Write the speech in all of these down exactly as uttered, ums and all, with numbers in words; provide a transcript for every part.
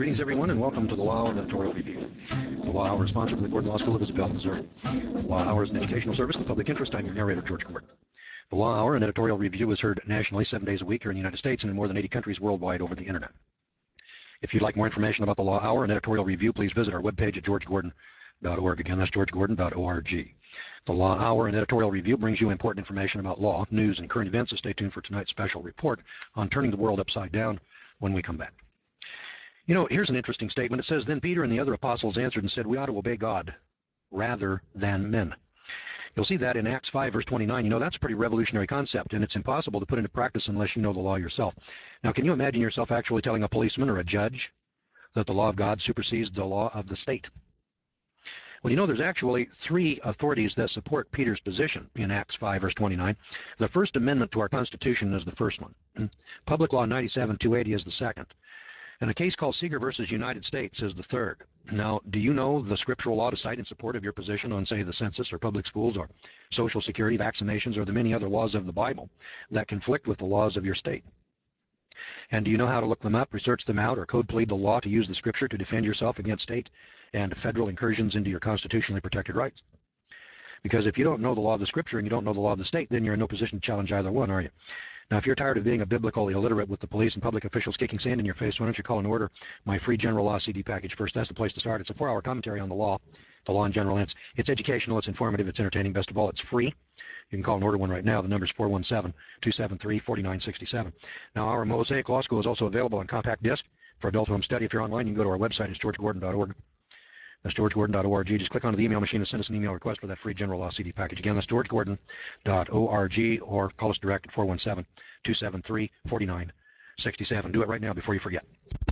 Greetings, everyone, and welcome to the Law Hour Editorial Review. The Law Hour is sponsored by the Gordon Law School of Isabel, Missouri. The Law Hour is an educational service in the public interest. I'm your narrator, George Gordon. The Law Hour, an editorial review, is heard nationally seven days a week here in the United States and in more than eighty countries worldwide over the Internet. If you'd like more information about the Law Hour and editorial review, please visit our webpage at george gordon dot org. Again, that's george gordon dot org. The Law Hour and editorial review brings you important information about law, news, and current events, so stay tuned for tonight's special report on turning the world upside down when we come back. You know, here's an interesting statement. It says, "Then Peter and the other apostles answered and said, we ought to obey God rather than men." You'll see that in Acts five, verse twenty-nine. You know, that's a pretty revolutionary concept, and it's impossible to put into practice unless you know the law yourself. Now, can you imagine yourself actually telling a policeman or a judge that the law of God supersedes the law of the state? Well, you know, there's actually three authorities that support Peter's position in Acts five, verse twenty-nine. The First Amendment to our Constitution is the first one. Public Law ninety-seven two eighty is the second. And a case called Seeger versus United States is the third. Now, do you know the scriptural law to cite in support of your position on, say, the census or public schools or Social Security, vaccinations, or the many other laws of the Bible that conflict with the laws of your state? And do you know how to look them up, research them out, or code plead the law to use the scripture to defend yourself against state and federal incursions into your constitutionally protected rights? Because if you don't know the law of the scripture and you don't know the law of the state, then you're in no position to challenge either one, are you? Now, if you're tired of being a biblical illiterate with the police and public officials kicking sand in your face, why don't you call and order my free general law C D package first? That's the place to start. It's a four-hour commentary on the law, the law in general, and it's, it's educational, it's informative, it's entertaining. Best of all, it's free. You can call and order one right now. The number's four one seven, two seven three, four nine six seven. Now, our Mosaic Law School is also available on compact disc for adult home study. If you're online, you can go to our website. It's george gordon dot org. That's george gordon dot org. Just click onto the email machine and send us an email request for that free general law C D package. Again, that's george gordon dot org, or call us direct at four one seven, two seven three, four nine six seven. Do it right now before you forget.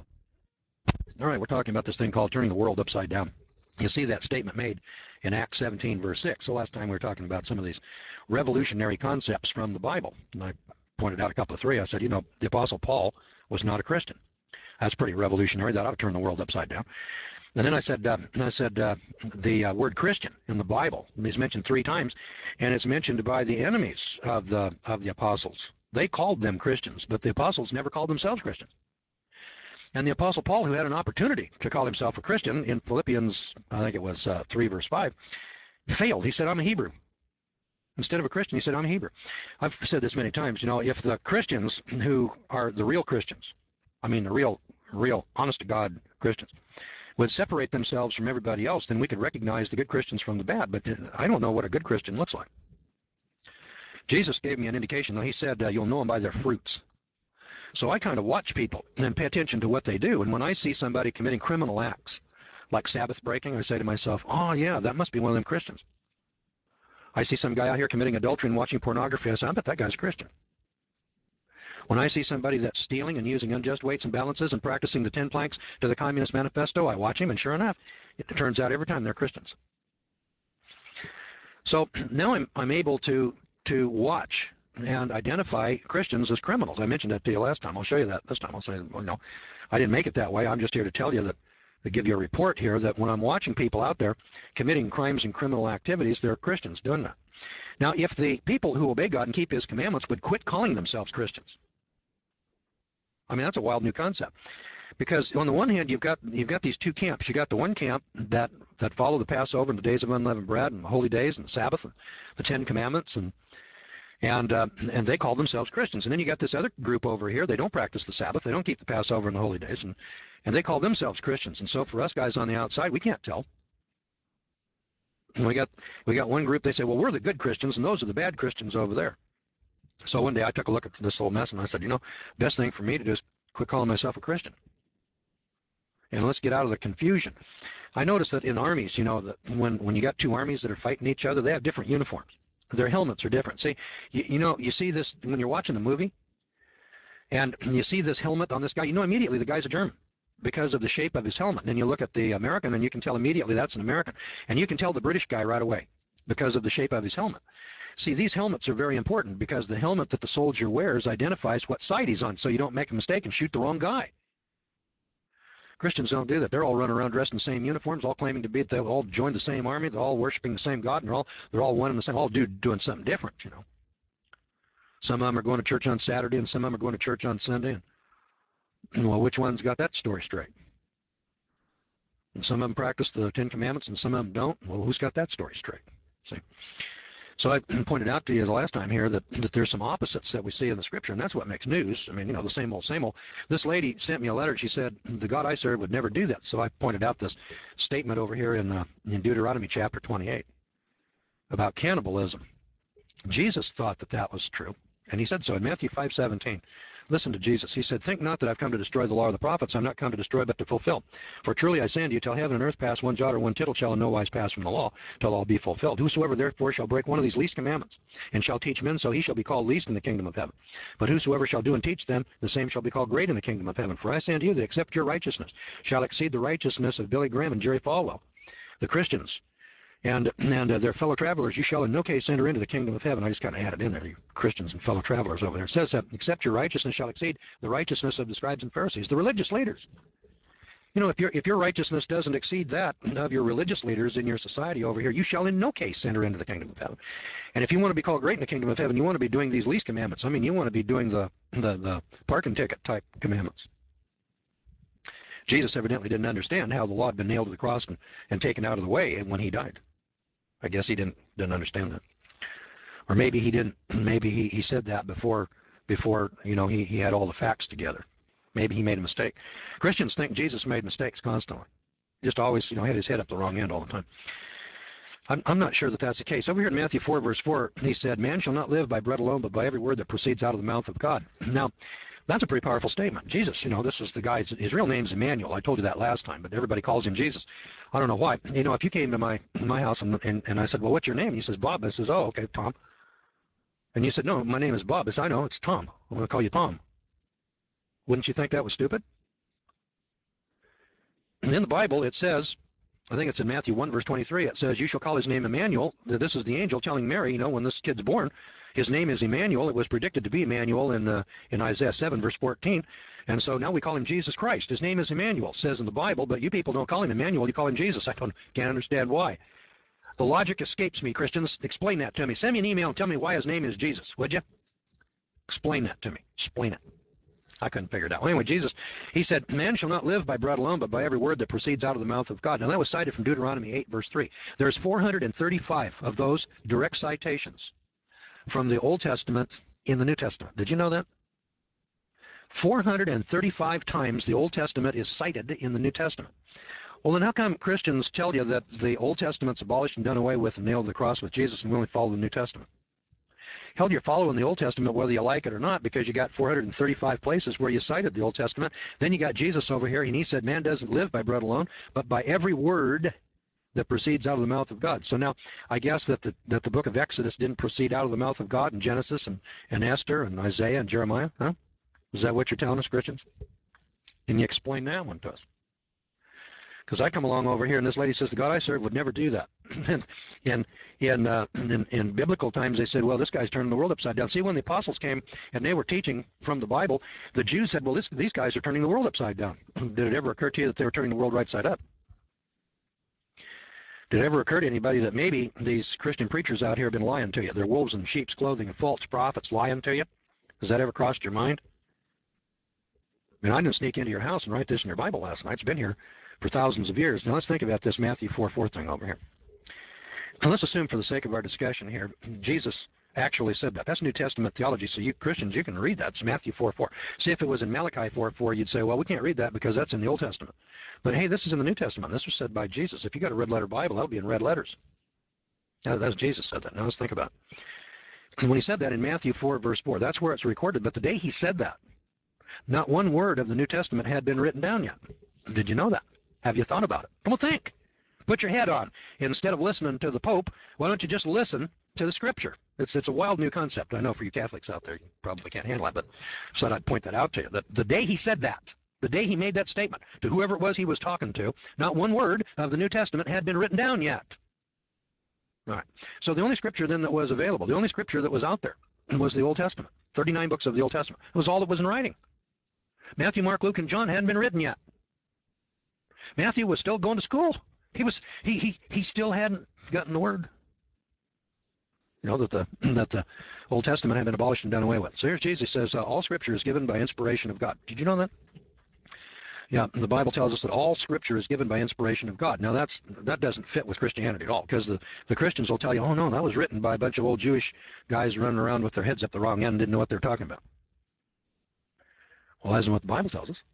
All right, we're talking about this thing called turning the world upside down. You see that statement made in Acts seventeen, verse six. So last time we were talking about some of these revolutionary concepts from the Bible. And I pointed out a couple of three. I said, you know, the Apostle Paul was not a Christian. That's pretty revolutionary. That ought to turn the world upside down. And then I said, uh, I said uh, the uh, word Christian in the Bible is mentioned three times, and it's mentioned by the enemies of the of the apostles. They called them Christians, but the apostles never called themselves Christians. And the Apostle Paul, who had an opportunity to call himself a Christian in Philippians, I think it was uh, three, verse five, failed. He said, I'm a Hebrew. Instead of a Christian, he said, I'm a Hebrew. I've said this many times. You know, if the Christians who are the real Christians, I mean the real, real, honest-to-God Christians, would separate themselves from everybody else, then we could recognize the good Christians from the bad. But I don't know what a good Christian looks like. Jesus gave me an indication, though. He said, uh, you'll know them by their fruits. So I kind of watch people and pay attention to what they do. And when I see somebody committing criminal acts, like Sabbath breaking, I say to myself, oh, yeah, that must be one of them Christians. I see some guy out here committing adultery and watching pornography. I say, I bet that guy's a Christian. When I see somebody that's stealing and using unjust weights and balances and practicing the ten planks to the Communist Manifesto, I watch him, and sure enough, it turns out every time they're Christians. So now I'm, I'm able to, to watch and identify Christians as criminals. I mentioned that to you last time. I'll show you that this time. I'll say, well, no, I didn't make it that way. I'm just here to tell you that, to give you a report here, that when I'm watching people out there committing crimes and criminal activities, they're Christians doing that. Now, if the people who obey God and keep His commandments would quit calling themselves Christians, I mean, that's a wild new concept. Because on the one hand, you've got you've got these two camps. You've got the one camp that, that follow the Passover and the days of unleavened bread and the holy days and the Sabbath and the Ten Commandments, and and uh, and they call themselves Christians. And then you got this other group over here. They don't practice the Sabbath. They don't keep the Passover and the holy days, and and they call themselves Christians. And so for us guys on the outside, we can't tell. And we got we got one group. They say, well, we're the good Christians, and those are the bad Christians over there. So one day I took a look at this whole mess and I said, you know, best thing for me to do is quit calling myself a Christian. And let's get out of the confusion. I noticed that in armies, you know, that when, when you got two armies that are fighting each other, they have different uniforms. Their helmets are different. See, you, you know, you see this when you're watching the movie, and you see this helmet on this guy, you know immediately the guy's a German because of the shape of his helmet. And then you look at the American, and you can tell immediately that's an American. And you can tell the British guy right away because of the shape of his helmet. See, these helmets are very important because the helmet that the soldier wears identifies what side he's on, so you don't make a mistake and shoot the wrong guy. Christians don't do that. They're all running around dressed in the same uniforms, all claiming to be, they all joined the same army, they're all worshiping the same God, and they're all, they're all one and the same, all do, doing something different, you know. Some of them are going to church on Saturday, and some of them are going to church on Sunday. And, well, which one's got that story straight? and some of them practice the Ten Commandments, and some of them don't. Well, who's got that story straight? See? So I pointed out to you the last time here that, that there's some opposites that we see in the Scripture, and that's what makes news. I mean, you know, the same old, same old. This lady sent me a letter. She said, the God I serve would never do that. So I pointed out this statement over here in, uh, in Deuteronomy chapter twenty-eight about cannibalism. Jesus thought that that was true, and he said so in Matthew five seventeen. Listen to Jesus. He said, think not that I've come to destroy the law of the prophets. I'm not come to destroy, but to fulfill. For truly I say unto you, till heaven and earth pass, one jot or one tittle shall in no wise pass from the law, till all be fulfilled. Whosoever therefore shall break one of these least commandments, and shall teach men, so he shall be called least in the kingdom of heaven. But whosoever shall do and teach them, the same shall be called great in the kingdom of heaven. For I say unto you that except your righteousness shall exceed the righteousness of Billy Graham and Jerry Falwell, the Christians, and and uh, their fellow travelers, you shall in no case enter into the kingdom of heaven. I just kind of added in there, you Christians and fellow travelers over there. It says that except your righteousness shall exceed the righteousness of the scribes and Pharisees, the religious leaders. You know, if your if your righteousness doesn't exceed that of your religious leaders in your society over here, you shall in no case enter into the kingdom of heaven. And if you want to be called great in the kingdom of heaven, you want to be doing these least commandments. I mean, you want to be doing the the, the parking ticket type commandments. Jesus evidently didn't understand how the law had been nailed to the cross and, and taken out of the way when he died. I guess he didn't didn't understand that, or maybe he didn't. Maybe he, he said that before before you know he, he had all the facts together. Maybe he made a mistake. Christians think Jesus made mistakes constantly, just always you know had his head up the wrong end all the time. I'm I'm not sure that that's the case. Over here in Matthew four verse four, he said, "Man shall not live by bread alone, but by every word that proceeds out of the mouth of God." Now, that's a pretty powerful statement. Jesus, you know, this is the guy, his real name's Emmanuel. I told you that last time, but everybody calls him Jesus. I don't know why. You know, if you came to my my house and, and, and I said, well, what's your name? He says, Bob. I says, oh, okay, Tom. And you said, no, my name is Bob. I said, I know, it's Tom. I'm going to call you Tom. Wouldn't you think that was stupid? And in the Bible, it says, I think it's in Matthew one, verse twenty-three, it says, you shall call his name Emmanuel. This is the angel telling Mary, you know, when this kid's born, his name is Emmanuel. It was predicted to be Emmanuel in uh, in Isaiah seven, verse fourteen. And so now we call him Jesus Christ. His name is Emmanuel, it says in the Bible, but you people don't call him Emmanuel, you call him Jesus. I don't, can't understand why. The logic escapes me, Christians. Explain that to me. Send me an email and tell me why his name is Jesus, would you? Explain that to me. Explain it. I couldn't figure it out. Well, anyway, Jesus, he said, man shall not live by bread alone, but by every word that proceeds out of the mouth of God. Now, that was cited from Deuteronomy eight, verse three. There's four hundred thirty-five of those direct citations from the Old Testament in the New Testament. Did you know that? four hundred thirty-five times the Old Testament is cited in the New Testament. Well, then how come Christians tell you that the Old Testament's abolished and done away with and nailed to the cross with Jesus and we only follow the New Testament? Hell, you're following the Old Testament whether you like it or not, because you got four hundred thirty-five places where you cited the Old Testament. Then you got Jesus over here, and he said, man doesn't live by bread alone, but by every word that proceeds out of the mouth of God. So now, I guess that the that the book of Exodus didn't proceed out of the mouth of God in Genesis and, and Esther and Isaiah and Jeremiah, huh? Is that what you're telling us, Christians? Can you explain that one to us? Because I come along over here, and this lady says, the God I serve would never do that. and in, in, uh, in, in biblical times, they said, well, this guy's turning the world upside down. See, when the apostles came and they were teaching from the Bible, the Jews said, well, this, these guys are turning the world upside down. Did it ever occur to you that they were turning the world right side up? Did it ever occur to anybody that maybe these Christian preachers out here have been lying to you? They're wolves in sheep's clothing and false prophets lying to you? Has that ever crossed your mind? I mean, I didn't sneak into your house and write this in your Bible last night. It's been here for thousands of years. Now let's think about this Matthew four four thing over here. Now let's assume for the sake of our discussion here, Jesus actually said that. That's New Testament theology, so you Christians, you can read that. It's Matthew four four. See, if it was in Malachi four four, you'd say, well, we can't read that because that's in the Old Testament. But hey, this is in the New Testament. This was said by Jesus. If you got a red letter Bible, that'll be in red letters. Now, that's Jesus said that. Now let's think about it. When he said that in Matthew four, verse four, that's where it's recorded. But the day he said that, not one word of the New Testament had been written down yet. Did you know that? Have you thought about it? Come on, think. Put your head on. Instead of listening to the Pope, why don't you just listen to the Scripture? It's it's a wild new concept. I know for you Catholics out there, you probably can't handle it, but so I'd point that out to you. That the day he said that, the day he made that statement to whoever it was he was talking to, not one word of the New Testament had been written down yet. All right. So the only Scripture then that was available, the only Scripture that was out there was the Old Testament. thirty-nine books of the Old Testament. It was all that was in writing. Matthew, Mark, Luke, and John hadn't been written yet. Matthew was still going to school. He was he he he still hadn't gotten the word. You know that the that the Old Testament had been abolished and done away with. So here's Jesus says, uh, all Scripture is given by inspiration of God. Did you know that? Yeah, the Bible tells us that all Scripture is given by inspiration of God. Now that's that doesn't fit with Christianity at all, because the, the Christians will tell you, oh no, that was written by a bunch of old Jewish guys running around with their heads up the wrong end and didn't know what they're talking about. Well, that's not what the Bible tells us.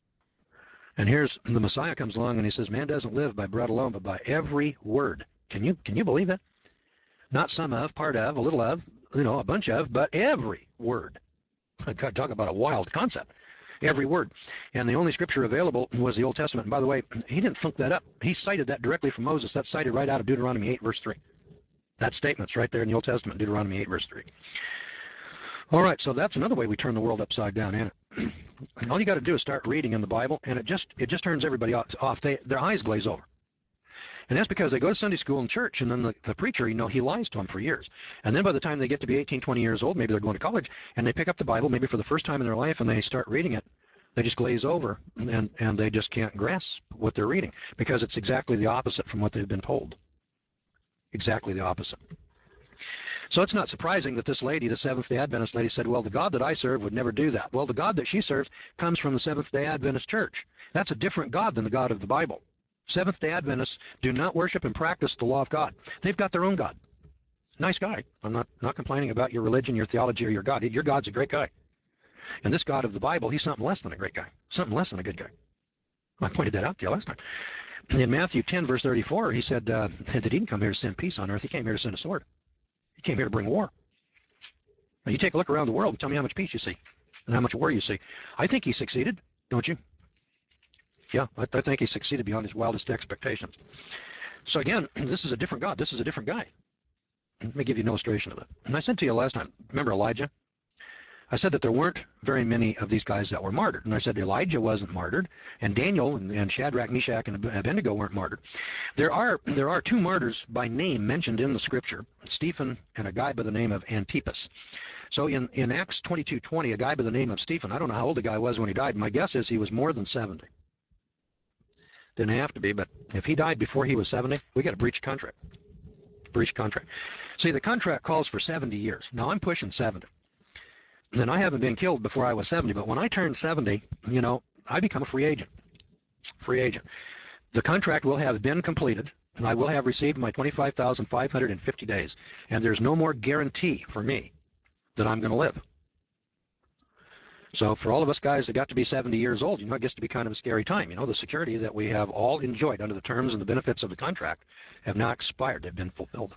And here's the Messiah comes along and he says, man doesn't live by bread alone, but by every word. Can you can you believe that? Not some of, part of, a little of, you know, a bunch of, but every word. I got to talk about a wild concept. Every word. And the only scripture available was the Old Testament. And by the way, he didn't funk that up. He cited that directly from Moses. That's cited right out of Deuteronomy eight, verse three. That statement's right there in the Old Testament, Deuteronomy eight, verse three. All right, so that's another way we turn the world upside down, ain't it? All you got to do is start reading in the Bible, and it just it just turns everybody off. They, their eyes glaze over. And that's because they go to Sunday school and church, and then the, the preacher, you know, he lies to them for years. And then by the time they get to be eighteen, twenty years old, maybe they're going to college, and they pick up the Bible maybe for the first time in their life, and they start reading it. They just glaze over, and, and they just can't grasp what they're reading, because it's exactly the opposite from what they've been told. Exactly the opposite. So it's not surprising that this lady, the Seventh-day Adventist lady, said, well, the God that I serve would never do that. Well, the God that she serves comes from the Seventh-day Adventist Church. That's a different God than the God of the Bible. Seventh-day Adventists do not worship and practice the law of God. They've got their own God. Nice guy. I'm not, not complaining about your religion, your theology, or your God. Your God's a great guy. And this God of the Bible, he's something less than a great guy. Something less than a good guy. I pointed that out to you last time. In Matthew ten, verse thirty-four, he said uh, that he didn't come here to send peace on earth. He came here to send a sword. He came here to bring war. Now, you take a look around the world and tell me how much peace you see and how much war you see. I think he succeeded, don't you? Yeah, I, I think he succeeded beyond his wildest expectations. So again, this is a different God. This is a different guy. Let me give you an illustration of it. And I said to you last time, remember Elijah? I said that there weren't very many of these guys that were martyred. And I said Elijah wasn't martyred, and Daniel and, and Shadrach, Meshach, and Abednego weren't martyred. There are there are two martyrs by name mentioned in the scripture, Stephen and a guy by the name of Antipas. So in, in Acts twenty-two twenty, a guy by the name of Stephen, I don't know how old the guy was when he died. My guess is he was more than seventy. Didn't have to be, but if he died before he was seventy, we got to breach contract. Breach contract. See, the contract calls for seventy years. Now, I'm pushing seventy. And I haven't been killed before I was seventy, but when I turned seventy, you know, I become a free agent. Free agent. The contract will have been completed, and I will have received my twenty-five thousand five hundred fifty days. And there's no more guarantee for me that I'm going to live. So for all of us guys that got to be seventy years old, you know, it gets to be kind of a scary time. You know, the security that we have all enjoyed under the terms and the benefits of the contract have now expired. They've been fulfilled.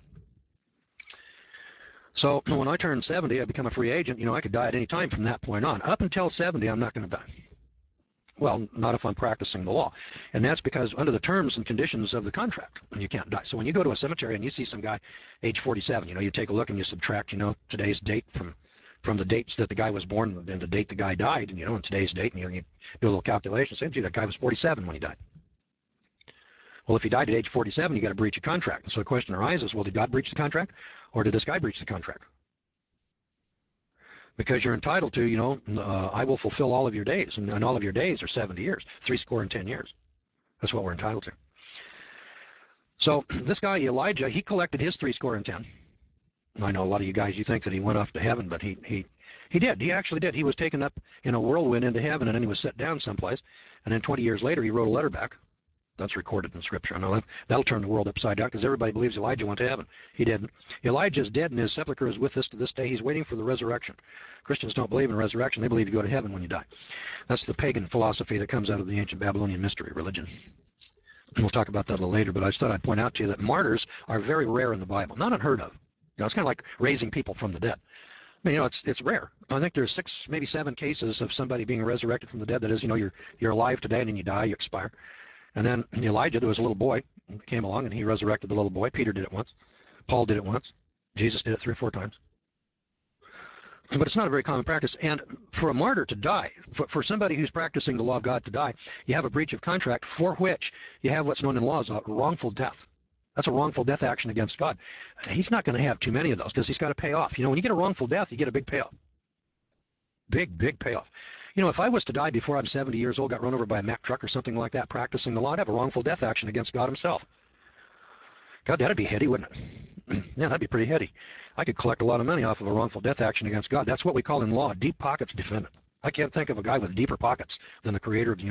So when I turn seventy, I become a free agent. You know, I could die at any time from that point on. Up until seventy, I'm not going to die. Well, not if I'm practicing the law. And that's because under the terms and conditions of the contract, you can't die. So when you go to a cemetery and you see some guy age forty-seven, you know, you take a look and you subtract, you know, today's date from from the dates that the guy was born and the date the guy died, and, you know, and today's date, and you, know, you do a little calculation. Say, gee, that guy was forty-seven when he died. Well, if he died at age forty-seven, you got to breach a contract. And so the question arises, well, did God breach the contract, or did this guy breach the contract? Because you're entitled to, you know, uh, I will fulfill all of your days, and, and all of your days are seventy years, three score and ten years. That's what we're entitled to. So this guy, Elijah, he collected his three score and ten. I know a lot of you guys, you think that he went off to heaven, but he, he, he did. He actually did. He was taken up in a whirlwind into heaven, and then he was set down someplace. And then twenty years later, he wrote a letter back. That's recorded in Scripture. I know that, that'll turn the world upside down because everybody believes Elijah went to heaven. He didn't. Elijah's dead, and his sepulcher is with us to this day. He's waiting for the resurrection. Christians don't believe in resurrection. They believe you go to heaven when you die. That's the pagan philosophy that comes out of the ancient Babylonian mystery religion. And we'll talk about that a little later, but I just thought I'd point out to you that martyrs are very rare in the Bible, not unheard of. You know, it's kind of like raising people from the dead. I mean, you know, it's it's rare. I think there's six, maybe seven cases of somebody being resurrected from the dead. That is, you know, you're you're alive today and then you die, you expire. And then Elijah, there was a little boy who came along and he resurrected the little boy. Peter did it once. Paul did it once. Jesus did it three or four times. But it's not a very common practice. And for a martyr to die, for, for somebody who's practicing the law of God to die, you have a breach of contract for which you have what's known in law as a wrongful death. That's a wrongful death action against God. He's not going to have too many of those because he's got to pay off. You know, when you get a wrongful death, you get a big payoff. Big, big payoff. You know, if I was to die before I'm seventy years old, got run over by a Mack truck or something like that, practicing the law, I'd have a wrongful death action against God himself. God, that'd be heady, wouldn't it? Yeah, that'd be pretty heady. I could collect a lot of money off of a wrongful death action against God. That's what we call in law deep pockets defendant. I can't think of a guy with deeper pockets than the creator of the universe.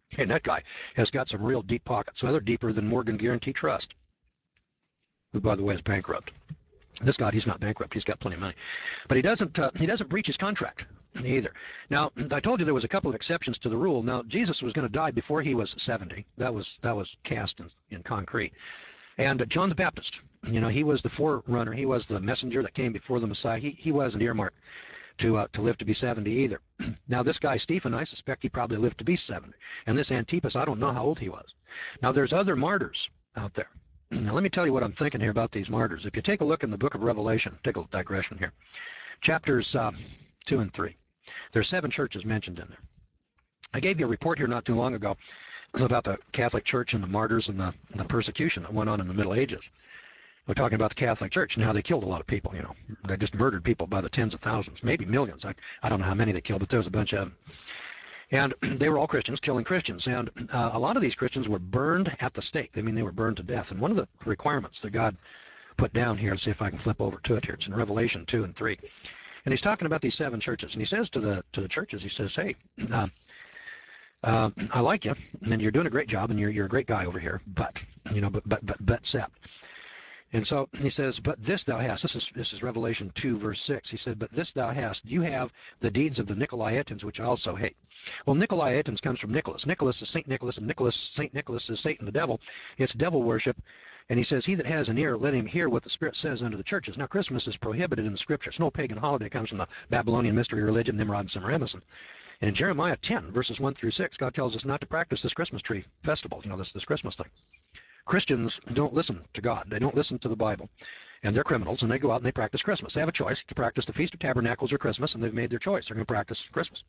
And that guy has got some real deep pockets, so they're deeper than Morgan Guaranty Trust, who, by the way, is bankrupt. This guy, he's not bankrupt. He's got plenty of money, but he doesn't. Uh, he doesn't breach his contract either. Now, I told you there was a couple of exceptions to the rule. Now, Jesus was going to die before he was seventy. That was that was cast in, in concrete. And uh, John the Baptist, you know, he was the forerunner. He was the messenger that came before the Messiah. He he wasn't earmarked to uh, to live to be seventy either. Now, this guy Stephen, I suspect he probably lived to be seventy. And this Antipas, I don't know how old he was. Now, there's other martyrs out there. Now, let me tell you what I'm thinking here about these martyrs. If you take a look in the book of Revelation, take a digression here, chapters uh, two and three, there's seven churches mentioned in there. I gave you a report here not too long ago about the Catholic Church and the martyrs and the, and the persecution that went on in the Middle Ages. We're talking about the Catholic Church and how they killed a lot of people, you know. They just murdered people by the tens of thousands, maybe millions. I, I don't know how many they killed, but there was a bunch of them. And they were all Christians, killing Christians. And uh, a lot of these Christians were burned at the stake. I mean, they were burned to death. And one of the requirements that God put down here, let's see if I can flip over to it here. It's in Revelation two and three. And he's talking about these seven churches. And he says to the to the churches, he says, hey, uh, uh, I like you, and you're doing a great job, and you're, you're a great guy over here. But, you know, but, but, but, but, except. And so he says, but this thou hast, this is this is Revelation two, verse six. He said, but this thou hast, you have the deeds of the Nicolaitans, which I also hate. Well, Nicolaitans comes from Nicholas. Nicholas is Saint Nicholas, and Nicholas, Saint Nicholas is Satan the devil. It's devil worship. And he says, he that has an ear, let him hear what the Spirit says unto the churches. Now, Christmas is prohibited in the Scriptures. No pagan holiday comes from the Babylonian mystery religion, Nimrod and Semiramis. And in Jeremiah ten, verses one through six, God tells us not to practice this Christmas tree festival, you know, this, this Christmas thing. Christians don't listen to God. They don't listen to the Bible. And they're criminals, and they go out and they practice Christmas. They have a choice to practice the Feast of Tabernacles or Christmas, and they've made their choice. They're going to practice Christmas.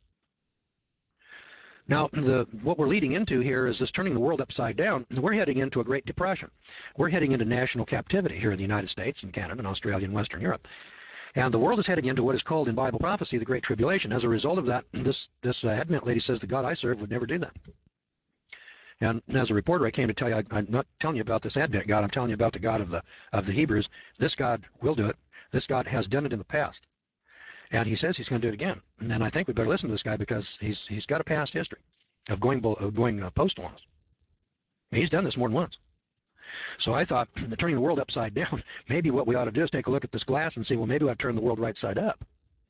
Now, the, what we're leading into here is this turning the world upside down. We're heading into a Great Depression. We're heading into national captivity here in the United States and Canada and Australia and Western Europe. And the world is heading into what is called in Bible prophecy the Great Tribulation. As a result of that, this, this uh, Advent lady says the God I serve would never do that. And as a reporter, I came to tell you, I, I'm not telling you about this Advent God, I'm telling you about the God of the of the Hebrews. This God will do it. This God has done it in the past. And he says he's going to do it again. And I think we better listen to this guy because he's he's got a past history of going, of going uh, postal on us. He's done this more than once. So I thought, turning the world upside down, maybe what we ought to do is take a look at this glass and see, well, maybe I've turned the world right side up.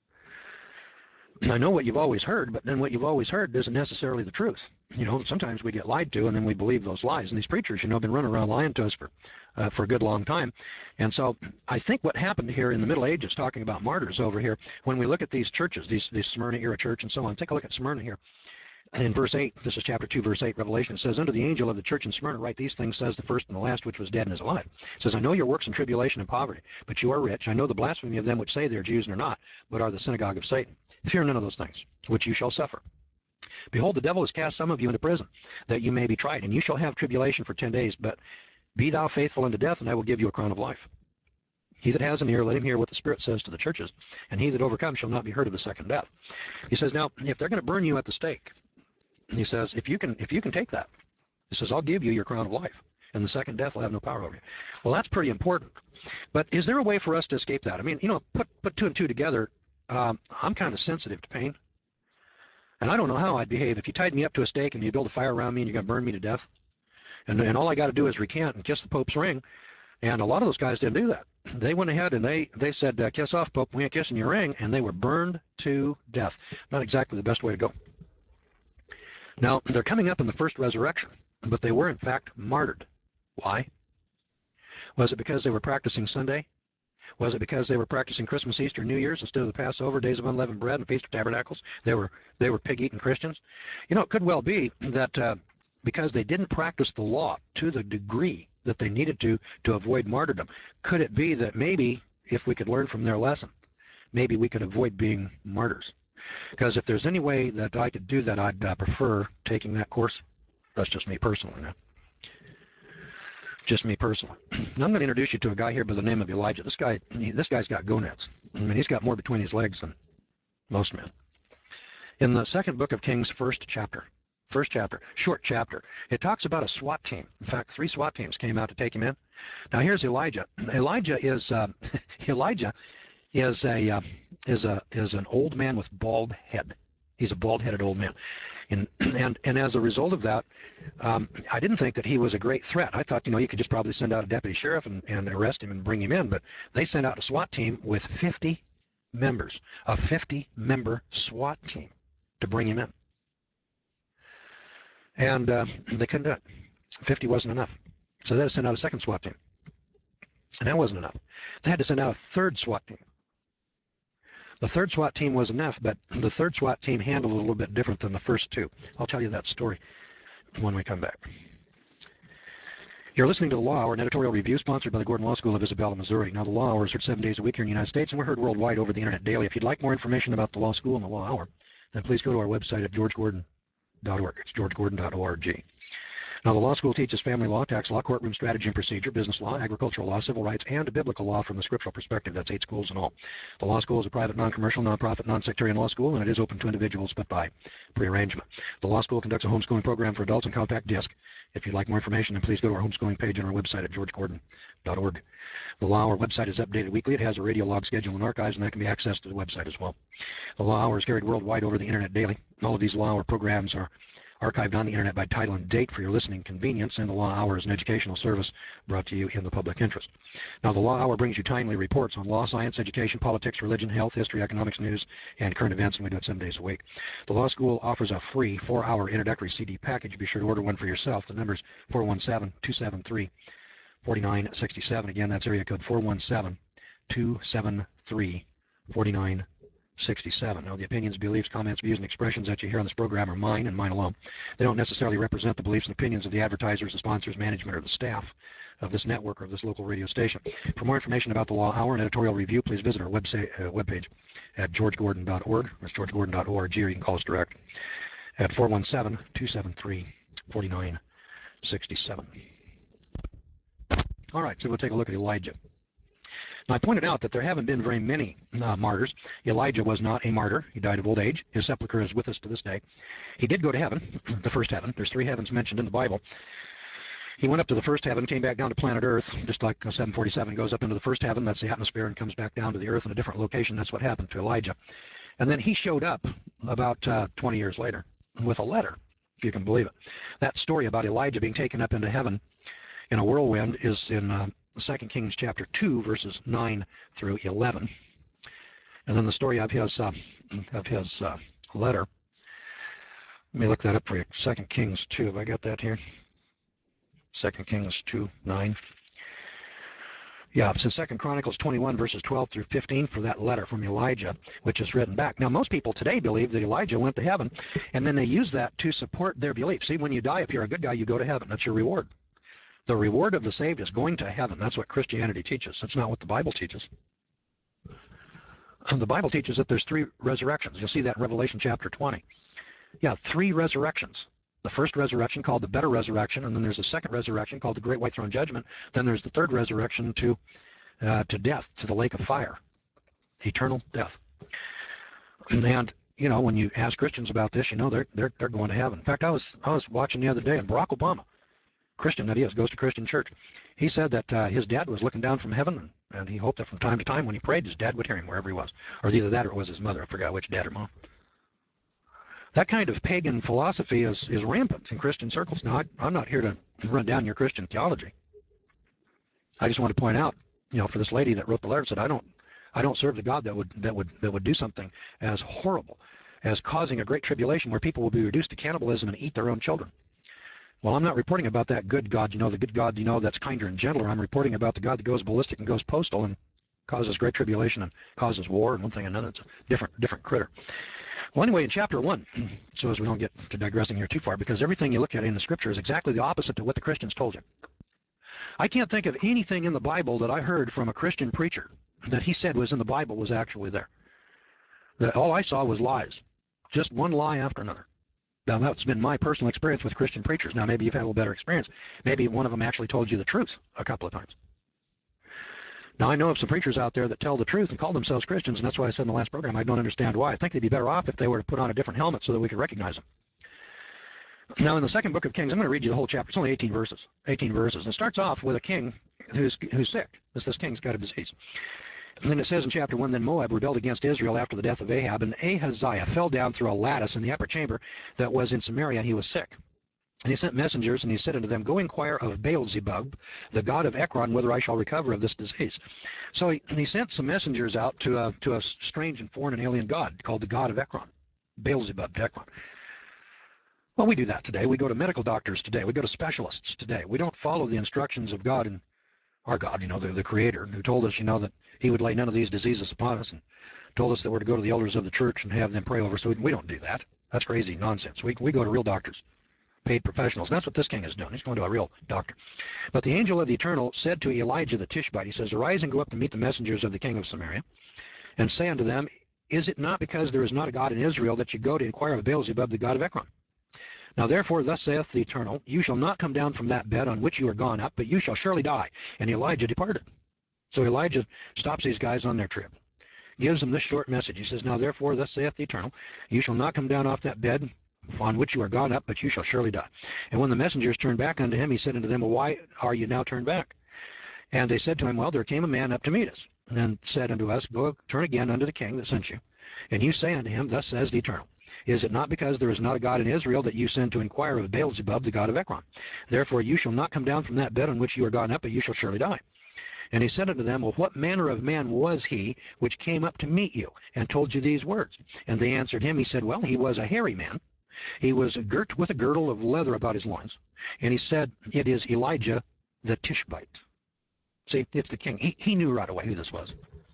I know what you've always heard, but then what you've always heard isn't necessarily the truth. You know, sometimes we get lied to, and then we believe those lies. And these preachers, you know, have been running around lying to us for uh, for a good long time. And so I think what happened here in the Middle Ages, talking about martyrs over here, when we look at these churches, these, these Smyrna era church and so on, take a look at Smyrna here. In verse eight, this is chapter two, verse eight, Revelation, it says, unto the angel of the church in Smyrna write these things, says the first and the last, which was dead and is alive. It says, I know your works and tribulation and poverty, but you are rich. I know the blasphemy of them which say they are Jews and are not, but are the synagogue of Satan. Fear none of those things, which you shall suffer. Behold, the devil has cast some of you into prison, that you may be tried, and you shall have tribulation for ten days, but be thou faithful unto death, and I will give you a crown of life. He that has an ear, let him hear what the Spirit says to the churches, and he that overcomes shall not be hurt of the second death. He says, now, if they're going to burn you at the stake, he says, if you can if you can take that, he says, I'll give you your crown of life, and the second death will have no power over you. Well, that's pretty important. But is there a way for us to escape that? I mean, you know, put, put two and two together. Um, I'm kind of sensitive to pain. And I don't know how I'd behave if you tied me up to a stake and you build a fire around me and you're going to burn me to death. And, and all I got to do is recant and kiss the Pope's ring. And a lot of those guys didn't do that. They went ahead and they, they said, uh, kiss off, Pope, we ain't kissing your ring. And they were burned to death. Not exactly the best way to go. Now, they're coming up in the first resurrection, but they were, in fact, martyred. Why? Was it because they were practicing Sunday? Was it because they were practicing Christmas, Easter, New Year's instead of the Passover, Days of Unleavened Bread, and the Feast of Tabernacles? They were they were pig-eating Christians? You know, it could well be that uh, because they didn't practice the law to the degree that they needed to to avoid martyrdom. Could it be that maybe, if we could learn from their lesson, maybe we could avoid being martyrs? Because if there's any way that I could do that, I'd uh, prefer taking that course. That's just me personally, man. Just me personally. Now I'm going to introduce you to a guy here by the name of Elijah. This guy, he, this guy's got gonads. I mean, he's got more between his legs than most men. In the second book of Kings, first chapter, first chapter, short chapter, it talks about a SWAT team. In fact, three SWAT teams came out to take him in. Now here's Elijah. Elijah is uh, Elijah is a uh, is a is an old man with bald head. He's a bald-headed old man. And, and, and as a result of that, um, I didn't think that he was a great threat. I thought, you know, you could just probably send out a deputy sheriff and, and arrest him and bring him in. But they sent out a SWAT team with fifty members, a fifty-member SWAT team to bring him in. And uh, they couldn't do it. fifty wasn't enough. So they had to send out a second SWAT team. And that wasn't enough. They had to send out a third SWAT team. The third SWAT team was enough, but the third SWAT team handled it a little bit different than the first two. I'll tell you that story when we come back. You're listening to The Law Hour, an editorial review sponsored by the Gordon Law School of Isabella, Missouri. Now, The Law Hour is heard seven days a week here in the United States, and we're heard worldwide over the internet daily. If you'd like more information about the Law School and The Law Hour, then please go to our website at george gordon dot org. It's george gordon dot org. Now, the law school teaches family law, tax law, courtroom strategy and procedure, business law, agricultural law, civil rights, and biblical law from the scriptural perspective. That's eight schools in all. The law school is a private, non-commercial, non-profit, non-sectarian law school, and it is open to individuals, but by prearrangement. The law school conducts a homeschooling program for adults on compact disc. If you'd like more information, then please go to our homeschooling page on our website at george gordon dot org. The Law Hour website is updated weekly. It has a radio log schedule and archives, and that can be accessed to the website as well. The Law Hour is carried worldwide over the internet daily. All of these Law Hour programs are archived on the internet by title and date for your listening convenience, and the Law Hour is an educational service brought to you in the public interest. Now, the Law Hour brings you timely reports on law, science, education, politics, religion, health, history, economics, news, and current events, and we do it seven days a week. The Law School offers a free four-hour introductory C D package. Be sure to order one for yourself. The number is four one seven, two seven three, four nine six seven. Again, that's area code four one seven, two seven three, four nine sixty-seven. Now, the opinions, beliefs, comments, views, and expressions that you hear on this program are mine and mine alone. They don't necessarily represent the beliefs and opinions of the advertisers, the sponsors, management, or the staff of this network or of this local radio station. For more information about the Law Hour and editorial review, please visit our website, uh, webpage at george gordon dot org. That's george gordon dot org, or you can call us direct at four one seven, two seven three, four nine six seven. All right, so we'll take a look at Elijah. Now, I pointed out that there haven't been very many uh, martyrs. Elijah was not a martyr. He died of old age. His sepulcher is with us to this day. He did go to heaven, the first heaven. There's three heavens mentioned in the Bible. He went up to the first heaven, came back down to planet Earth, just like a seven forty-seven goes up into the first heaven. That's the atmosphere, and comes back down to the Earth in a different location. That's what happened to Elijah. And then he showed up about uh, twenty years later with a letter, if you can believe it. That story about Elijah being taken up into heaven in a whirlwind is in uh, Second Kings chapter two, verses nine through eleven. And then the story of his, uh, of his uh, letter. Let me look that up for you. Second Kings two, have I got that here? Second Kings two, nine. Yeah, it's in Second Chronicles twenty-one, verses twelve through fifteen for that letter from Elijah, which is written back. Now, most people today believe that Elijah went to heaven, and then they use that to support their belief. See, when you die, if you're a good guy, you go to heaven. That's your reward. The reward of the saved is going to heaven. That's what Christianity teaches. That's not what the Bible teaches. And the Bible teaches that there's three resurrections. You'll see that in Revelation chapter twenty. Yeah, three resurrections. The first resurrection called the better resurrection, and then there's a second resurrection called the great white throne judgment. Then there's the third resurrection to uh, to death, to the lake of fire, eternal death. And you know, when you ask Christians about this, you know they're they're they're going to heaven. In fact, I was I was watching the other day, and Barack Obama, Christian that he is, goes to Christian church. He said that uh, his dad was looking down from heaven, and, and he hoped that from time to time when he prayed, his dad would hear him wherever he was. Or either that or it was his mother. I forgot which, dad or mom. That kind of pagan philosophy is, is rampant in Christian circles. Now, I, I'm not here to run down your Christian theology. I just want to point out, you know, for this lady that wrote the letter, said, I don't, I don't serve the God that would, that would, that would do something as horrible as causing a great tribulation where people will be reduced to cannibalism and eat their own children. Well, I'm not reporting about that good God, you know, the good God, you know, that's kinder and gentler. I'm reporting about the God that goes ballistic and goes postal and causes great tribulation and causes war and one thing and another. It's a different, different critter. Well, anyway, in chapter one, so as we don't get to digressing here too far, because everything you look at in the scripture is exactly the opposite to what the Christians told you. I can't think of anything in the Bible that I heard from a Christian preacher that he said was in the Bible was actually there. That all I saw was lies, just one lie after another. Now, that's been my personal experience with Christian preachers. Now, maybe you've had a little better experience. Maybe one of them actually told you the truth a couple of times. Now, I know of some preachers out there that tell the truth and call themselves Christians, and that's why I said in the last program I don't understand why. I think they'd be better off if they were to put on a different helmet so that we could recognize them. Now, in the second book of Kings, I'm going to read you the whole chapter. It's only eighteen verses. eighteen verses. And it starts off with a king who's, who's sick. This, this king's got a disease. And then it says in chapter one, then Moab rebelled against Israel after the death of Ahab, and Ahaziah fell down through a lattice in the upper chamber that was in Samaria, and he was sick. And he sent messengers, and he said unto them, Go inquire of Beelzebub, the god of Ekron, whether I shall recover of this disease. So he, he sent some messengers out to a, to a strange and foreign and alien god called the god of Ekron, Beelzebub, Ekron. Well, we do that today. We go to medical doctors today. We go to specialists today. We don't follow the instructions of God and our God, you know, the, the Creator, who told us, you know, that He would lay none of these diseases upon us, and told us that we're to go to the elders of the church and have them pray over us. So we, we don't do that. That's crazy nonsense. We, we go to real doctors, paid professionals. And that's what this king is doing. He's going to a real doctor. But the angel of the Eternal said to Elijah the Tishbite, he says, Arise and go up to meet the messengers of the king of Samaria, and say unto them, Is it not because there is not a God in Israel that you go to inquire of Beelzebub, the god of Ekron? Now therefore, thus saith the Eternal, You shall not come down from that bed on which you are gone up, but you shall surely die. And Elijah departed. So Elijah stops these guys on their trip, gives them this short message. He says, Now therefore, thus saith the Eternal, You shall not come down off that bed on which you are gone up, but you shall surely die. And when the messengers turned back unto him, he said unto them, Well, why are you now turned back? And they said to him, Well, there came a man up to meet us, and said unto us, Go turn again unto the king that sent you. And you say unto him, Thus says the Eternal, Is it not because there is not a God in Israel that you send to inquire of Beelzebub, the god of Ekron? Therefore you shall not come down from that bed on which you are gone up, but you shall surely die. And he said unto them, Well, what manner of man was he which came up to meet you, and told you these words? And they answered him, he said, Well, he was a hairy man. He was girt with a girdle of leather about his loins. And he said, It is Elijah the Tishbite. See, it's the king. He, he knew right away who this was.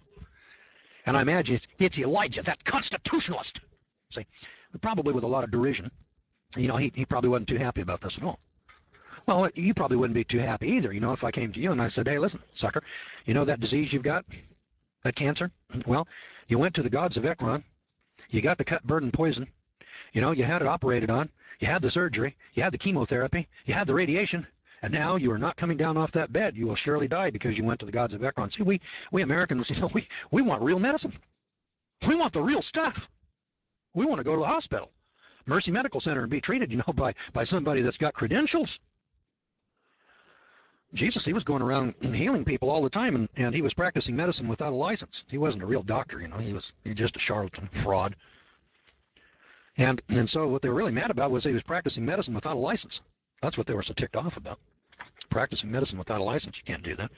And I imagine it's, it's Elijah, that constitutionalist. See, probably with a lot of derision. You know, he, he probably wasn't too happy about this at all. Well, you probably wouldn't be too happy either, you know, if I came to you and I said, Hey, listen, sucker, you know that disease you've got, that cancer? Well, you went to the gods of Ekron, you got the cut, burn, and poison, you know, you had it operated on, you had the surgery, you had the chemotherapy, you had the radiation, and now you are not coming down off that bed. You will surely die because you went to the gods of Ekron. See, we, we Americans, you know, we, we want real medicine. We want the real stuff. We want to go to the hospital, Mercy Medical Center, and be treated, you know, by, by somebody that's got credentials. Jesus, he was going around and healing people all the time, and, and he was practicing medicine without a license. He wasn't a real doctor, you know. He was, he was just a charlatan, fraud. And, and so what they were really mad about was he was practicing medicine without a license. That's what they were so ticked off about. Practicing medicine without a license, you can't do that.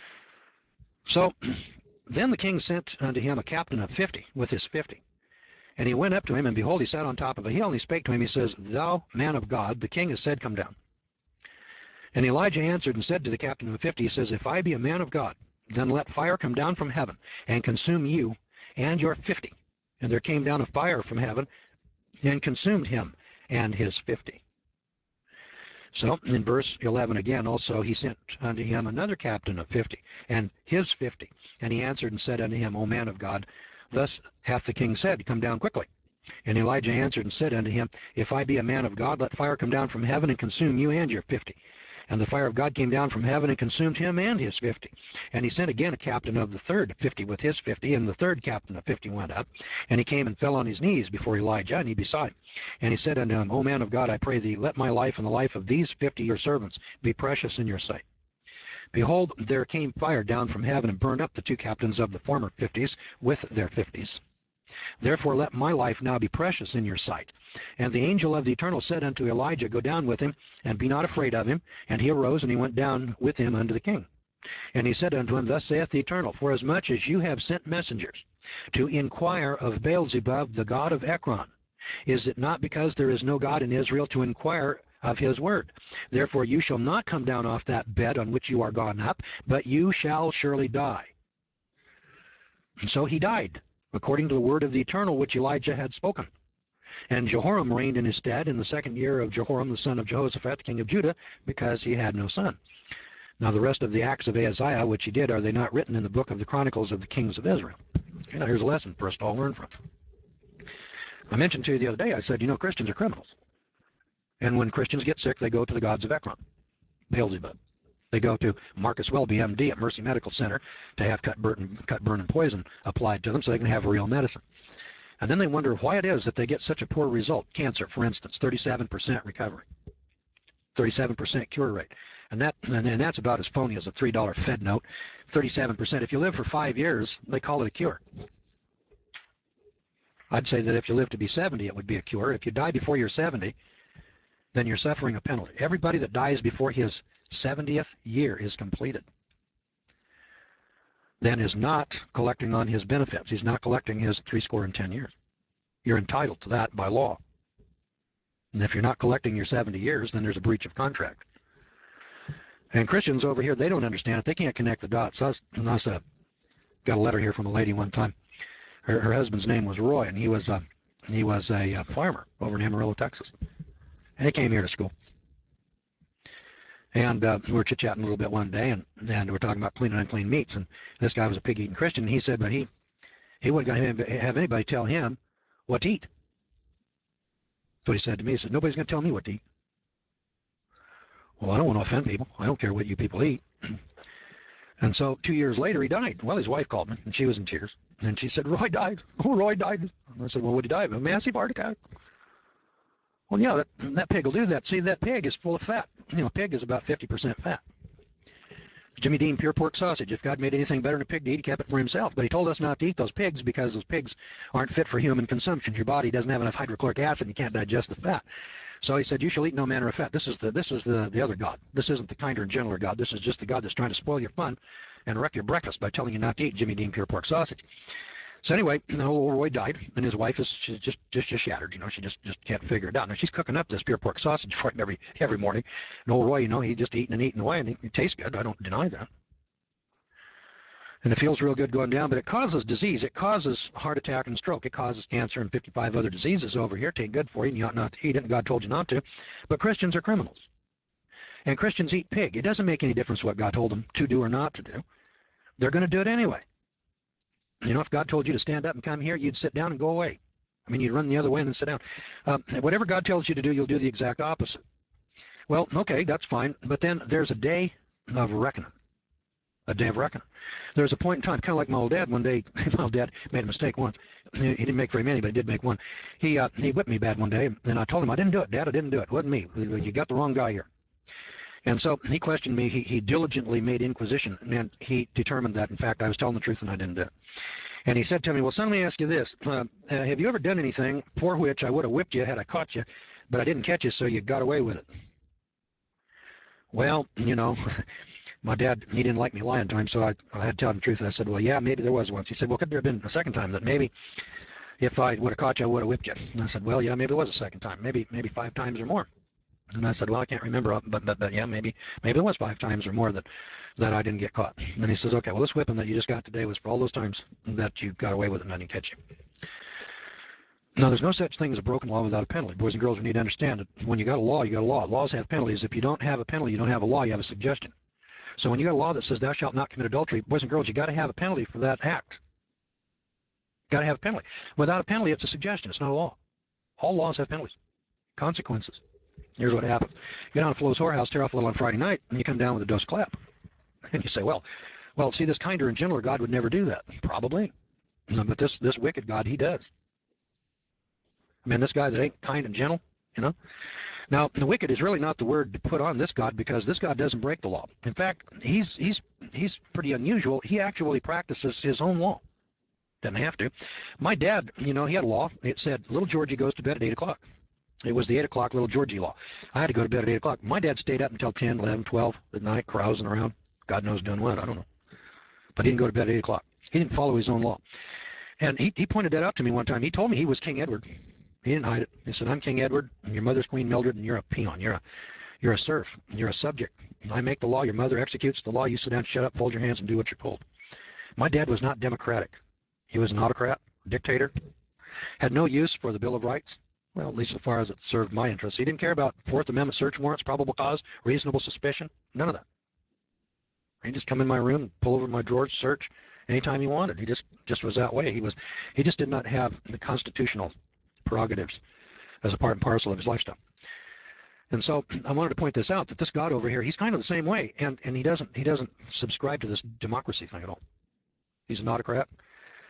So then the king sent unto him a captain of fifty with his fifty. And he went up to him, and behold, he sat on top of a hill, and he spake to him, he says, Thou man of God, the king has said, Come down. And Elijah answered and said to the captain of the fifty, he says, If I be a man of God, then let fire come down from heaven, and consume you and your fifty. And there came down a fire from heaven, and consumed him and his fifty. So in verse eleven again also, he sent unto him another captain of fifty, and his fifty. And he answered and said unto him, O man of God, thus hath the king said, Come down quickly. And Elijah answered and said unto him, If I be a man of God, let fire come down from heaven and consume you and your fifty. And the fire of God came down from heaven and consumed him and his fifty. And he sent again a captain of the third fifty with his fifty, and the third captain of fifty went up. And he came and fell on his knees before Elijah, and he besought him. And he said unto him, O man of God, I pray thee, let my life and the life of these fifty your servants be precious in your sight. Behold, there came fire down from heaven and burned up the two captains of the former fifties with their fifties. Therefore let my life now be precious in your sight. And the angel of the Eternal said unto Elijah, Go down with him, and be not afraid of him. And he arose, and he went down with him unto the king. And he said unto him, Thus saith the Eternal, Forasmuch as you have sent messengers to inquire of Beelzebub, the god of Ekron, is it not because there is no God in Israel to inquire of his word? Therefore you shall not come down off that bed on which you are gone up, but you shall surely die. And so he died, according to the word of the Eternal which Elijah had spoken. And Jehoram reigned in his stead in the second year of Jehoram the son of Jehoshaphat, king of Judah, because he had no son. Now the rest of the acts of Ahaziah, which he did, are they not written in the book of the Chronicles of the kings of Israel? Okay, now here's a lesson for us to all learn from. I mentioned to you the other day, I said, you know, Christians are criminals. And when Christians get sick, they go to the gods of Ekron, Beelzebub. They go to Marcus Welby, M D, at Mercy Medical Center to have cut, burn, cut, burn, and poison applied to them so they can have real medicine. And then they wonder why it is that they get such a poor result. Cancer, for instance, thirty-seven percent recovery. thirty-seven percent cure rate. And that and, and that's about as phony as a three dollar Fed note. thirty-seven percent. If you live for five years, they call it a cure. I'd say that if you live to be seventy, it would be a cure. If you die before you're seventy, then you're suffering a penalty. Everybody that dies before his seventieth year is completed then is not collecting on his benefits. He's not collecting his three score and ten years. You're entitled to that by law. And if you're not collecting your seventy years, then there's a breach of contract. And Christians over here, they don't understand it. They can't connect the dots. I, was, I was, uh, got a letter here from a lady one time. Her, her husband's name was Roy, and he was, uh, he was a, a farmer over in Amarillo, Texas. And he came here to school. And uh, we were chit-chatting a little bit one day, and, and we were talking about clean and unclean meats. And this guy was a pig-eating Christian, and he said, but he, he wasn't going to have anybody tell him what to eat. That's what he said to me. He said, nobody's going to tell me what to eat. Well, I don't want to offend people. I don't care what you people eat. And so two years later, he died. Well, his wife called me, and she was in tears. And she said, Roy died. Oh, Roy died. And I said, well, what did he die of? A massive heart attack. Well, yeah, that, that pig will do that. See, that pig is full of fat. You know, a pig is about fifty percent fat. Jimmy Dean pure pork sausage. If God made anything better than a pig to eat, he kept it for himself. But he told us not to eat those pigs because those pigs aren't fit for human consumption. Your body doesn't have enough hydrochloric acid and you can't digest the fat. So he said, you shall eat no manner of fat. This is the this is the, the other God. This isn't the kinder and gentler God. This is just the God that's trying to spoil your fun and wreck your breakfast by telling you not to eat Jimmy Dean pure pork sausage. So anyway, old Roy died, and his wife is she's just, just just shattered. You know, she just just can't figure it out. Now she's cooking up this pure pork sausage for him every every morning. And old Roy, you know, he's just eating and eating away, and it, it tastes good. I don't deny that. And it feels real good going down, but it causes disease. It causes heart attack and stroke. It causes cancer and fifty-five other diseases over here. It ain't good for you, and you ought not to eat it, and God told you not to. But Christians are criminals. And Christians eat pig. It doesn't make any difference what God told them to do or not to do. They're going to do it anyway. You know, if God told you to stand up and come here, you'd sit down and go away. I mean, you'd run the other way and then sit down. Uh, whatever God tells you to do, you'll do the exact opposite. Well, okay, that's fine. But then there's a day of reckoning. A day of reckoning. There's a point in time, kind of like my old dad one day. My old dad made a mistake once. He didn't make very many, but he did make one. He, uh, he whipped me bad one day, and I told him, I didn't do it, Dad. I didn't do it. It wasn't me. You got the wrong guy here. And so he questioned me. He, he diligently made inquisition, and he determined that, in fact, I was telling the truth and I didn't do it. And he said to me, well, son, let me ask you this. Uh, uh, have you ever done anything for which I would have whipped you had I caught you, but I didn't catch you, so you got away with it? Well, you know, my dad, he didn't like me lying to him, so I, I had to tell him the truth. And I said, well, yeah, maybe there was once. He said, well, could there have been a second time that maybe if I would have caught you, I would have whipped you? And I said, well, yeah, maybe it was a second time, maybe maybe five times or more. And I said, well, I can't remember, but, but, but yeah, maybe maybe it was five times or more that, that I didn't get caught. And he says, okay, well, this whipping that you just got today was for all those times that you got away with it and I didn't catch you. Now, there's no such thing as a broken law without a penalty. Boys and girls, we need to understand that when you got a law, you got a law. Laws have penalties. If you don't have a penalty, you don't have a law, you have a suggestion. So when you got a law that says thou shalt not commit adultery, boys and girls, you got to have a penalty for that act. Got to have a penalty. Without a penalty, it's a suggestion. It's not a law. All laws have penalties, consequences. Here's what happens. You get down to Flo's whorehouse, tear off a little on Friday night, and you come down with a dose clap. And you say, well, well, see, this kinder and gentler God would never do that. Probably. But this, this wicked God, he does. I mean, this guy that ain't kind and gentle, you know. Now, the wicked is really not the word to put on this God because this God doesn't break the law. In fact, he's, he's, he's pretty unusual. He actually practices his own law. Doesn't have to. My dad, you know, he had a law. It said, little Georgie goes to bed at eight o'clock. It was the eight o'clock little Georgie law. I had to go to bed at eight o'clock. My dad stayed up until ten, eleven, twelve at night, carousing around. God knows doing what, I don't know. But he didn't go to bed at eight o'clock. He didn't follow his own law. And he, he pointed that out to me one time. He told me he was King Edward. He didn't hide it. He said, I'm King Edward, and your mother's Queen Mildred, and you're a peon. You're a, you're a serf. You're a subject. I make the law. Your mother executes the law. You sit down, shut up, fold your hands, and do what you're told. My dad was not democratic. He was an autocrat, dictator, had no use for the Bill of Rights. Well, at least as far as it served my interests. He didn't care about Fourth Amendment search warrants, probable cause, reasonable suspicion. None of that. He'd just come in my room, pull over my drawers, search anytime he wanted. He just, just was that way. He was, he just did not have the constitutional prerogatives as a part and parcel of his lifestyle. And so I wanted to point this out, that this God over here, he's kind of the same way, and, and he doesn't he doesn't subscribe to this democracy thing at all. He's an autocrat.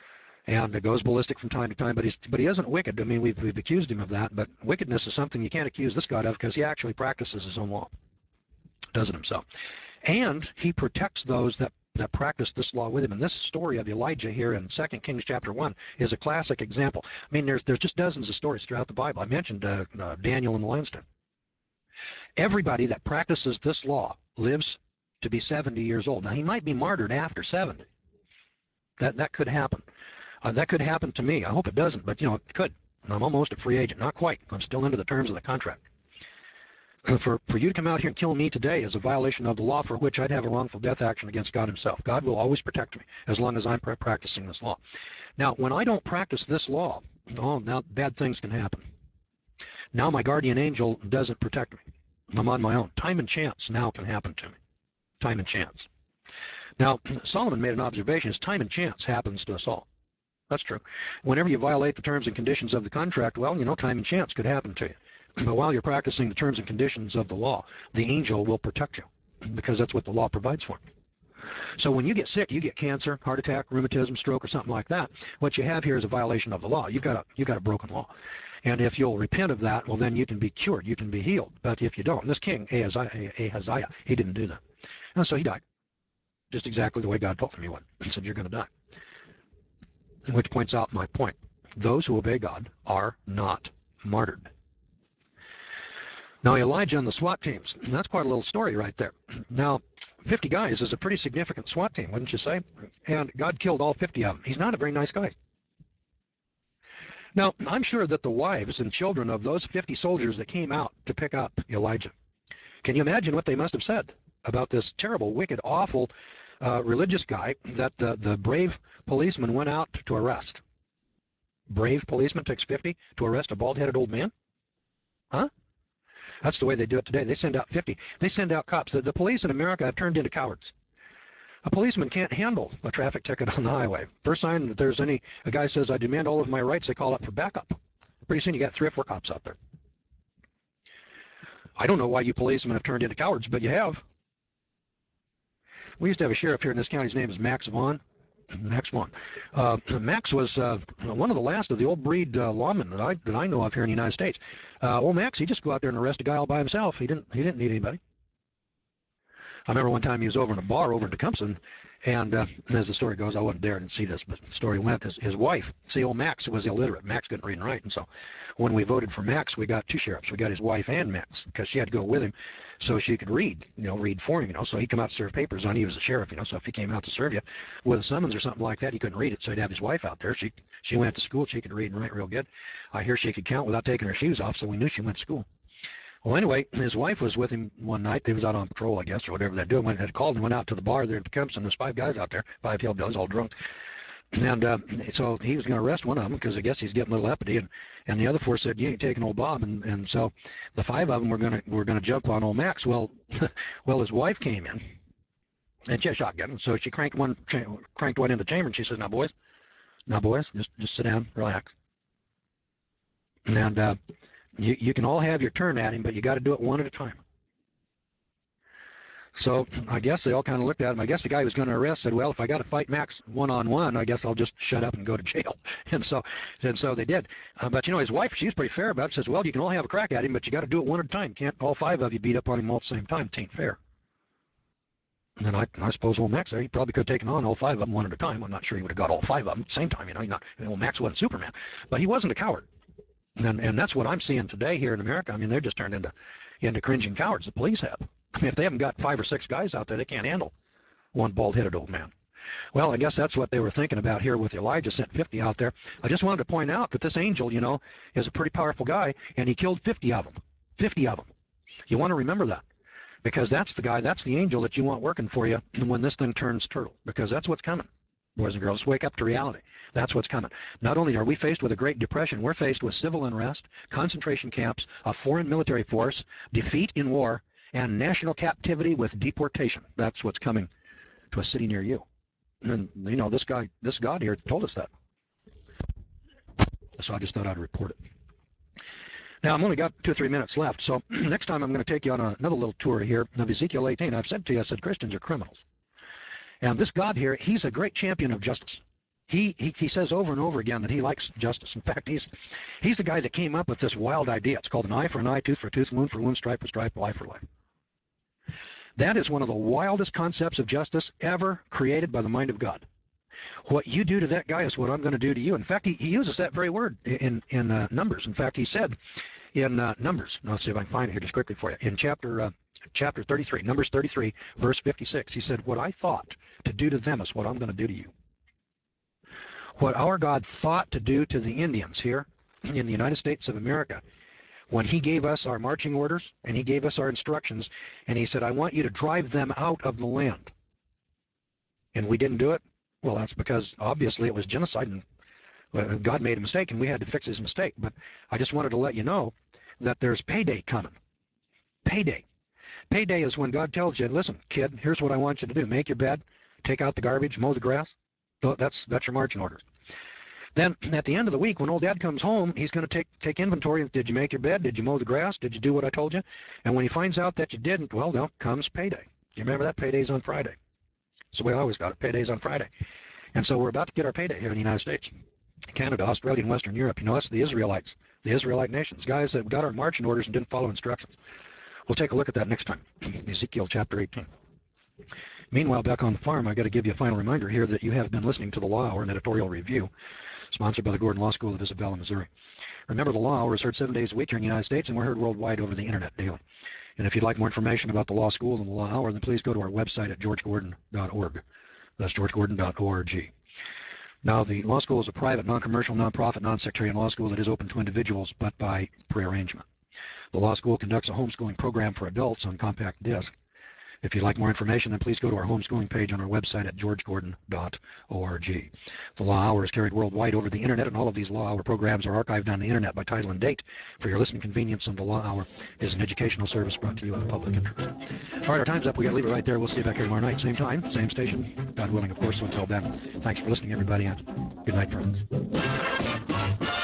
and it goes ballistic from time to time, but he's but he isn't wicked. I mean, we've, we've accused him of that, but wickedness is something you can't accuse this God of because he actually practices his own law, does it himself. And he protects those that, that practice this law with him. And this story of Elijah here in Second Kings chapter one is a classic example. I mean, there's, there's just dozens of stories throughout the Bible. I mentioned uh, uh, Daniel and the lion's den. Everybody that practices this law lives to be seventy years old. Now, he might be martyred after seventy. That, that could happen. Uh, that could happen to me. I hope it doesn't, but, you know, it could. I'm almost a free agent. Not quite. I'm still under the terms of the contract. For, for you to come out here and kill me today is a violation of the law for which I'd have a wrongful death action against God himself. God will always protect me as long as I'm practicing this law. Now, when I don't practice this law, oh, now bad things can happen. Now my guardian angel doesn't protect me. I'm on my own. Time and chance now can happen to me. Time and chance. Now, Solomon made an observation. Is time and chance happens to us all. That's true. Whenever you violate the terms and conditions of the contract, well, you know, time and chance could happen to you. But while you're practicing the terms and conditions of the law, the angel will protect you because that's what the law provides for. So when you get sick, you get cancer, heart attack, rheumatism, stroke, or something like that, what you have here is a violation of the law. You've got a, you've got a broken law. And if you'll repent of that, well, then you can be cured. You can be healed. But if you don't, this king, Ahaziah, Ahaziah he didn't do that. And so he died. Just exactly the way God told him he would. He said, you're going to die. Which points out my point. Those who obey God are not martyred. Now, Elijah and the SWAT teams, that's quite a little story right there. Now, fifty guys is a pretty significant SWAT team, wouldn't you say? And God killed all fifty of them. He's not a very nice guy. Now, I'm sure that the wives and children of those fifty soldiers that came out to pick up Elijah, can you imagine what they must have said about this terrible, wicked, awful uh, religious guy that the, the brave policeman went out to arrest? Brave policeman takes fifty to arrest a bald-headed old man? Huh? That's the way they do it today. They send out fifty. They send out cops. The, the police in America have turned into cowards. A policeman can't handle a traffic ticket on the highway. First sign that there's any, a guy says, I demand all of my rights, they call up for backup. Pretty soon you got three or four cops out there. I don't know why you policemen have turned into cowards, but you have. We used to have a sheriff here in this county. His name is Max Vaughn. Max Vaughn. Uh, Max was uh, one of the last of the old breed uh, lawmen that I that I know of here in the United States. Uh, old Max, he just go out there and arrest a guy all by himself. He didn't he didn't need anybody. I remember one time he was over in a bar over in Tecumseh, and uh, as the story goes, I wasn't there to see this, but the story went, his, his wife, see, old Max was illiterate. Max couldn't read and write, and so when we voted for Max, we got two sheriffs. We got his wife and Max, because she had to go with him so she could read, you know, read for him, you know, so he'd come out to serve papers on, he was a sheriff, you know, so if he came out to serve you with a summons or something like that, he couldn't read it, so he'd have his wife out there. She, she went to school, she could read and write real good. I hear she could count without taking her shoes off, so we knew she went to school. Well, anyway, his wife was with him one night. They was out on patrol, I guess, or whatever they're doing. When had called and went out to the bar there at Tecumseh, and there's five guys out there, five hillbillies, all drunk. And uh, so he was going to arrest one of them because I guess he's getting a little uppity, and, and the other four said, "You ain't taking old Bob." And, and so the five of them were going to were going to jump on old Max. Well, well, his wife came in, and she had a shotgun, so she cranked one cranked one in the chamber, and she said, "Now, boys, now, boys, just just sit down, relax." And uh, you you can all have your turn at him, but you got to do it one at a time. So I guess they all kind of looked at him. I guess the guy who was going to arrest said, "Well, if I got to fight Max one-on-one, I guess I'll just shut up and go to jail." And so and so they did. Uh, but, you know, his wife, she's pretty fair about it. Says, "Well, you can all have a crack at him, but you got to do it one at a time. Can't all five of you beat up on him all at the same time. It ain't fair." And then I, I suppose old Max there, he probably could have taken on all five of them one at a time. I'm not sure he would have got all five of them at the same time. You know, not, you know, Max wasn't Superman. But he wasn't a coward. And, and that's what I'm seeing today here in America. I mean, they're just turned into, into cringing cowards. The police have. I mean, if they haven't got five or six guys out there, they can't handle one bald-headed old man. Well, I guess that's what they were thinking about here with Elijah sent fifty out there. I just wanted to point out that this angel, you know, is a pretty powerful guy, and he killed fifty of them. fifty of them. You want to remember that, because that's the guy, that's the angel that you want working for you when this thing turns turtle, because that's what's coming. Boys and girls, wake up to reality. That's what's coming. Not only are we faced with a Great Depression, we're faced with civil unrest, concentration camps, a foreign military force, defeat in war, and national captivity with deportation. That's what's coming to a city near you. And, you know, this guy, this God here told us that. So I just thought I'd report it. Now, I've only got two or three minutes left, so next time I'm going to take you on a, another little tour here of Ezekiel eighteen. I've said to you, I said Christians are criminals. And this God here, he's a great champion of justice. He, he he says over and over again that he likes justice. In fact, he's he's the guy that came up with this wild idea. It's called an eye for an eye, tooth for a tooth, wound for wound, stripe for stripe, life for life. That is one of the wildest concepts of justice ever created by the mind of God. What you do to that guy is what I'm going to do to you. In fact, he, he uses that very word in in uh, Numbers. In fact, he said in uh, Numbers. Let's see if I can find it here just quickly for you. In chapter uh, chapter thirty-three, Numbers thirty-three, verse fifty-six, he said, "What I thought to do to them is what I'm going to do to you." What our God thought to do to the Indians here in the United States of America, when he gave us our marching orders and he gave us our instructions, and he said, "I want you to drive them out of the land," and we didn't do it. Well, that's because obviously it was genocide, and well, God made a mistake, and we had to fix his mistake. But I just wanted to let you know that there's payday coming. Payday. Payday is when God tells you, "Listen, kid, here's what I want you to do. Make your bed, take out the garbage, mow the grass." That's that's your marching orders. Then at the end of the week, when old dad comes home, he's going to take take inventory. Did you make your bed? Did you mow the grass? Did you do what I told you? And when he finds out that you didn't, well, now comes payday. You remember that? Payday's on Friday. That's the way I always got it. Payday's on Friday. And so we're about to get our payday here in the United States, Canada, Australia, and Western Europe. You know, that's the Israelites, the Israelite nations, guys that got our marching orders and didn't follow instructions. We'll take a look at that next time. Ezekiel chapter eighteen. Meanwhile, back on the farm, I've got to give you a final reminder here that you have been listening to the Law Hour, an editorial review, sponsored by the Gordon Law School of Isabella, Missouri. Remember, the Law Hour is heard seven days a week here in the United States, and we're heard worldwide over the internet daily. And if you'd like more information about the Law School and the Law Hour, then please go to our website at george gordon dot org. That's george gordon dot org. Now, the Law School is a private, non-commercial, non-profit, non-sectarian law school that is open to individuals, but by prearrangement. The Law School conducts a homeschooling program for adults on compact disc. If you'd like more information, then please go to our homeschooling page on our website at george gordon dot org. The Law Hour is carried worldwide over the internet, and all of these Law Hour programs are archived on the internet by title and date. For your listening convenience, and the Law Hour is an educational service brought to you in the public interest. All right, our time's up. We got to leave it right there. We'll see you back here tomorrow night, same time, same station, God willing, of course. So until then, thanks for listening, everybody, and good night, friends.